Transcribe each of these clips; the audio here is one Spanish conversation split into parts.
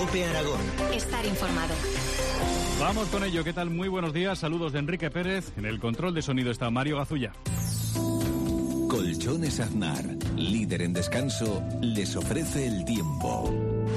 COPE Aragón. Estar informado. Vamos con ello. ¿Qué tal? Muy buenos días. Saludos de Enrique Pérez. En el control de sonido está Mario Gazulla. Colchones Aznar, líder en descanso, les ofrece el tiempo.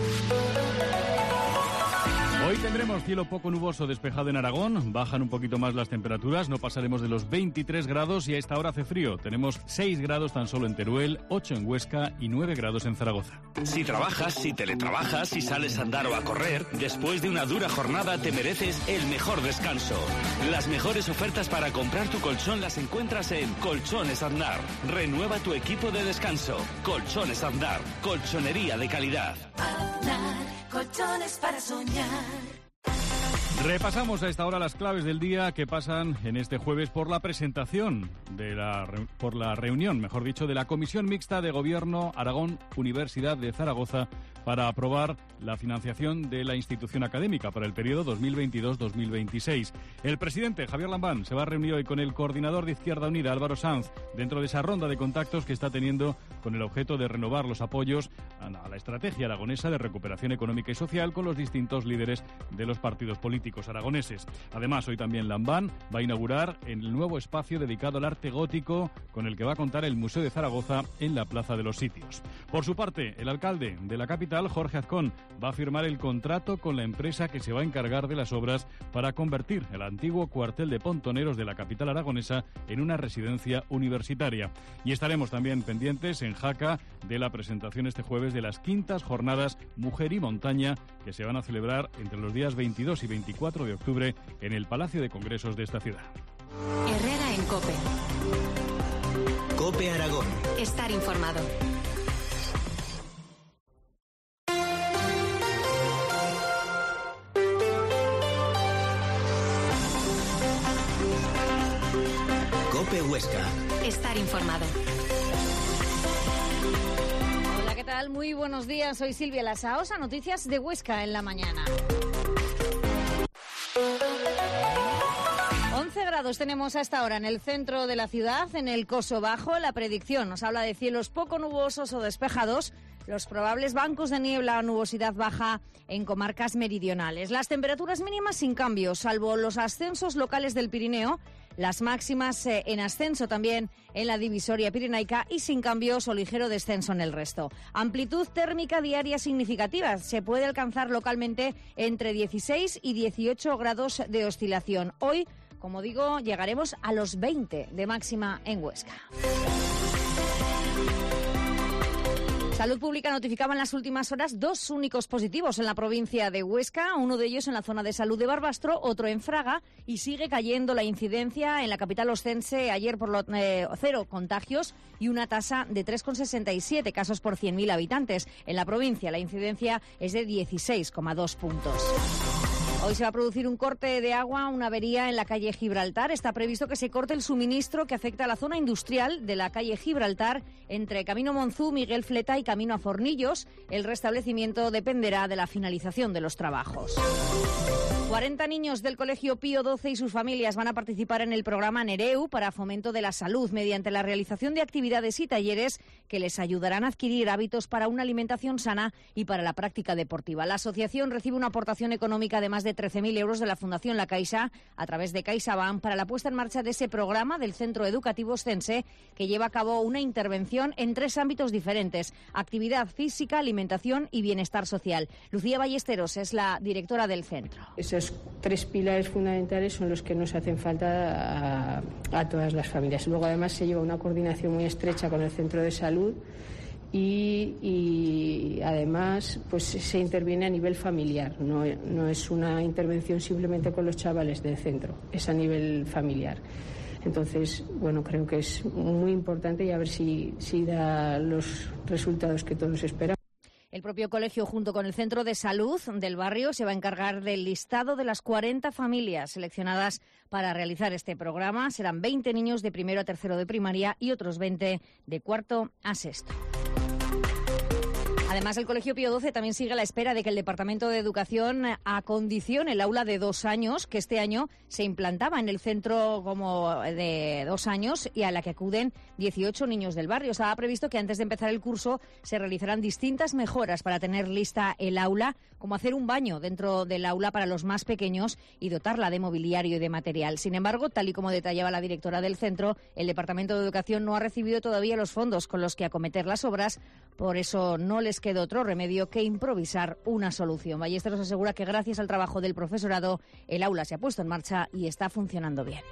Hoy tendremos cielo poco nuboso despejado en Aragón, bajan un poquito más las temperaturas, no pasaremos de los 23 grados y a esta hora hace frío. Tenemos 6 grados tan solo en Teruel, 8 en Huesca y 9 grados en Zaragoza. Si trabajas, si teletrabajas, si sales a andar o a correr, después de una dura jornada te mereces el mejor descanso. Las mejores ofertas para comprar tu colchón las encuentras en Colchones Aznar. Renueva tu equipo de descanso. Colchones Aznar, colchonería de calidad. Aznar, colchones para soñar. Repasamos a esta hora las claves del día que pasan en este jueves por la presentación por la reunión, mejor dicho, de la Comisión Mixta de Gobierno Aragón Universidad de Zaragoza para aprobar la financiación de la institución académica para el periodo 2022-2026. El presidente Javier Lambán se va a reunir hoy con el coordinador de Izquierda Unida, Álvaro Sanz, dentro de esa ronda de contactos que está teniendo con el objeto de renovar los apoyos a la estrategia aragonesa de recuperación económica y social con los distintos líderes de los partidos políticos aragoneses. Además, hoy también Lambán va a inaugurar el nuevo espacio dedicado al arte gótico con el que va a contar el Museo de Zaragoza en la Plaza de los Sitios. Por su parte, el alcalde de la capital, Jorge Azcón, va a firmar el contrato con la empresa que se va a encargar de las obras para convertir el antiguo cuartel de pontoneros de la capital aragonesa en una residencia universitaria. Y estaremos también pendientes en Jaca de la presentación este jueves de las 5ª jornadas Mujer y Montaña que se van a celebrar entre los días 22 y 24 de octubre en el Palacio de Congresos de esta ciudad. Herrera en COPE. COPE Aragón. Estar informado. COPE Huesca. Estar informado. Hola, ¿qué tal? Muy buenos días. Soy Silvia Lasaosa. Noticias de Huesca en la mañana. 11 grados tenemos a esta hora en el centro de la ciudad, en el Coso Bajo. La predicción nos habla de cielos poco nubosos o despejados. Los probables bancos de niebla o nubosidad baja en comarcas meridionales. Las temperaturas mínimas sin cambios, salvo los ascensos locales del Pirineo. Las máximas en ascenso también en la divisoria pirenaica y sin cambios o ligero descenso en el resto. Amplitud térmica diaria significativa. Se puede alcanzar localmente entre 16 y 18 grados de oscilación. Hoy, como digo, llegaremos a los 20 de máxima en Huesca. Salud Pública notificaba en las últimas horas 2 únicos positivos en la provincia de Huesca, uno de ellos en la zona de salud de Barbastro, otro en Fraga, y sigue cayendo la incidencia en la capital ostense ayer por 0 contagios y una tasa de 3,67 casos por 100.000 habitantes. En la provincia la incidencia es de 16,2 puntos. Hoy se va a producir un corte de agua, una avería en la calle Gibraltar. Está previsto que se corte el suministro que afecta a la zona industrial de la calle Gibraltar entre Camino Monzú, Miguel Fleta y Camino a Fornillos. El restablecimiento dependerá de la finalización de los trabajos. 40 niños del Colegio Pío XII y sus familias van a participar en el programa Nereu para fomento de la salud mediante la realización de actividades y talleres que les ayudarán a adquirir hábitos para una alimentación sana y para la práctica deportiva. La asociación recibe una aportación económica de más de 13.000 euros de la Fundación La Caixa a través de CaixaBank para la puesta en marcha de ese programa del Centro Educativo Ostense que lleva a cabo una intervención en 3 ámbitos diferentes: actividad física, alimentación y bienestar social. Lucía Ballesteros es la directora del centro. Esos 3 pilares fundamentales son los que nos hacen falta a todas las familias. Luego, además, se lleva una coordinación muy estrecha con el centro de salud y además pues se interviene a nivel familiar. No es una intervención simplemente con los chavales del centro, es a nivel familiar. Entonces, bueno, creo que es muy importante y a ver si da los resultados que todos esperamos. El propio colegio, junto con el centro de salud del barrio, se va a encargar del listado de las 40 familias seleccionadas para realizar este programa. Serán 20 niños de primero a tercero de primaria y otros 20 de cuarto a sexto. Además, el Colegio Pío XII también sigue a la espera de que el Departamento de Educación acondicione el aula de 2 años, que este año se implantaba en el centro como de 2 años y a la que acuden 18 niños del barrio. Estaba previsto que antes de empezar el curso se realizarán distintas mejoras para tener lista el aula, como hacer un baño dentro del aula para los más pequeños y dotarla de mobiliario y de material. Sin embargo, tal y como detallaba la directora del centro, el Departamento de Educación no ha recibido todavía los fondos con los que acometer las obras, por eso no les queda otro remedio que improvisar una solución. Ballesteros asegura que gracias al trabajo del profesorado el aula se ha puesto en marcha y está funcionando bien.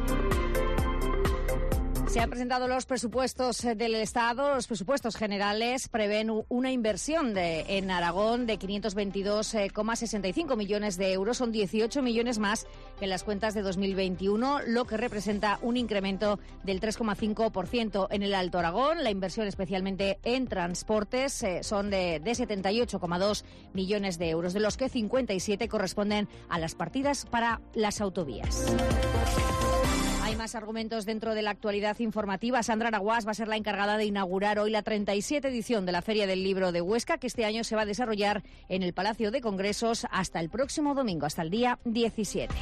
Se han presentado los presupuestos del Estado. Los presupuestos generales prevén una inversión en Aragón de 522,65 millones de euros. Son 18 millones más que en las cuentas de 2021, lo que representa un incremento del 3,5%. En el Alto Aragón, la inversión especialmente en transportes son de 78,2 millones de euros, de los que 57 corresponden a las partidas para las autovías. Hay más argumentos dentro de la actualidad informativa. Sandra Araguás va a ser la encargada de inaugurar hoy la 37 edición de la Feria del Libro de Huesca, que este año se va a desarrollar en el Palacio de Congresos hasta el próximo domingo, hasta el día 17.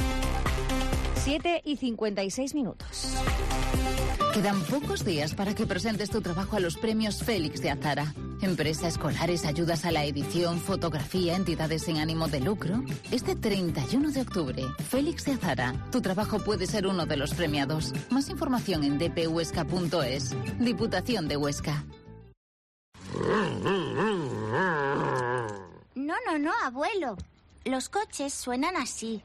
7:56. Quedan pocos días para que presentes tu trabajo a los premios Félix de Azara. Empresa, escolares, ayudas a la edición, fotografía, entidades sin ánimo de lucro. Este 31 de octubre, Félix de Azara. Tu trabajo puede ser uno de los premiados. Más información en dphuesca.es. Diputación de Huesca. No, abuelo. Los coches suenan así.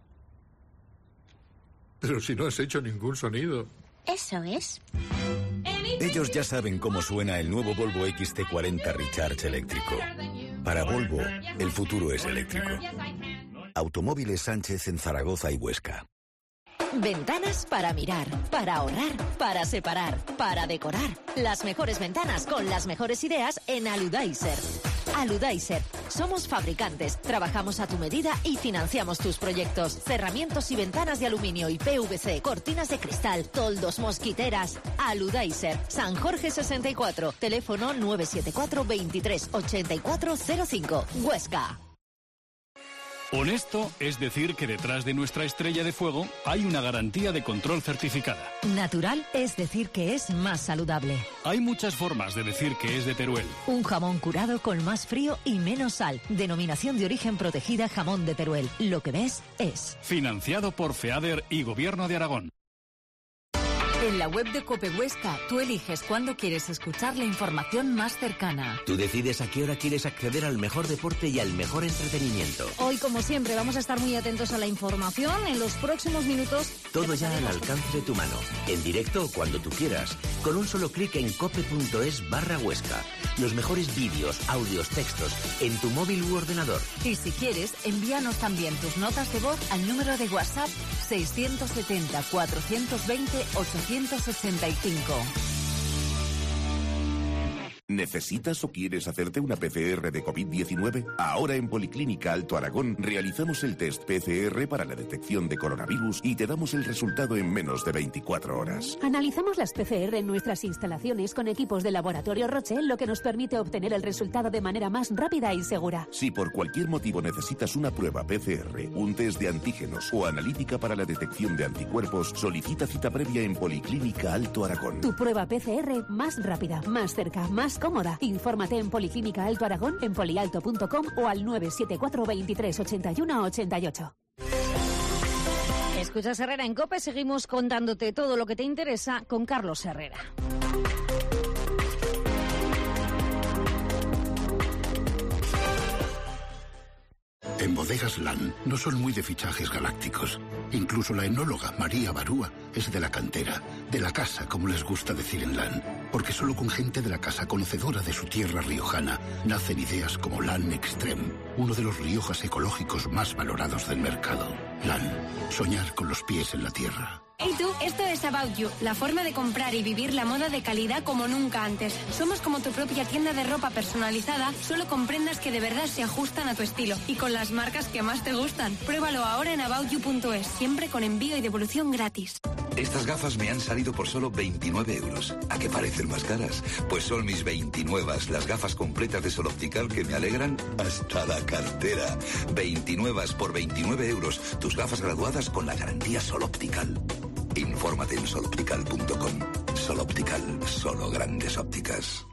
Pero si no has hecho ningún sonido. Eso es. Ellos ya saben cómo suena el nuevo Volvo XC40 Recharge eléctrico. Para Volvo, el futuro es eléctrico. Automóviles Sánchez en Zaragoza y Huesca. Ventanas para mirar, para ahorrar, para separar, para decorar. Las mejores ventanas con las mejores ideas en Aludaiser. Aludaiser. Somos fabricantes, trabajamos a tu medida y financiamos tus proyectos. Cerramientos y ventanas de aluminio y PVC, cortinas de cristal, toldos, mosquiteras. Aludaiser. San Jorge 64. Teléfono 974 23 8405. Huesca. Honesto es decir que detrás de nuestra estrella de fuego hay una garantía de control certificada. Natural es decir que es más saludable. Hay muchas formas de decir que es de Teruel. Un jamón curado con más frío y menos sal. Denominación de origen protegida Jamón de Teruel. Lo que ves es. Financiado por FEADER y Gobierno de Aragón. En la web de COPE Huesca, tú eliges cuándo quieres escuchar la información más cercana. Tú decides a qué hora quieres acceder al mejor deporte y al mejor entretenimiento. Hoy, como siempre, vamos a estar muy atentos a la información. En los próximos minutos... Todo ya al alcance de tu mano. En directo o cuando tú quieras. Con un solo clic en cope.es/Huesca. Los mejores vídeos, audios, textos en tu móvil u ordenador. Y si quieres, envíanos también tus notas de voz al número de WhatsApp 670 420 865. ¿Necesitas o quieres hacerte una PCR de COVID-19? Ahora en Policlínica Alto Aragón realizamos el test PCR para la detección de coronavirus y te damos el resultado en menos de 24 horas. Analizamos las PCR en nuestras instalaciones con equipos de Laboratorio Roche, lo que nos permite obtener el resultado de manera más rápida y segura. Si por cualquier motivo necesitas una prueba PCR, un test de antígenos o analítica para la detección de anticuerpos, solicita cita previa en Policlínica Alto Aragón. Tu prueba PCR más rápida, más cerca, más cómoda. Infórmate en Policlínica Alto Aragón, en polialto.com o al 974 23 81 88. Escuchas Herrera en COPE, seguimos contándote todo lo que te interesa con Carlos Herrera. En Bodegas LAN no son muy de fichajes galácticos. Incluso la enóloga María Barúa es de la cantera, de la casa, como les gusta decir en LAN. Porque solo con gente de la casa conocedora de su tierra riojana nacen ideas como LAN Extreme, uno de los Riojas ecológicos más valorados del mercado. LAN, soñar con los pies en la tierra. Hey tú, esto es About You, la forma de comprar y vivir la moda de calidad como nunca antes. Somos como tu propia tienda de ropa personalizada, solo con prendas que de verdad se ajustan a tu estilo y con las marcas que más te gustan. Pruébalo ahora en aboutyou.es, siempre con envío y devolución gratis. Estas gafas me han salido por solo 29 euros. ¿A qué parecen más caras? Pues son mis 29, las gafas completas de Sol Optical que me alegran hasta la cartera. 29 por 29 euros. Tus gafas graduadas con la garantía Sol Optical. Infórmate en soloptical.com. Sol Optical, solo grandes ópticas.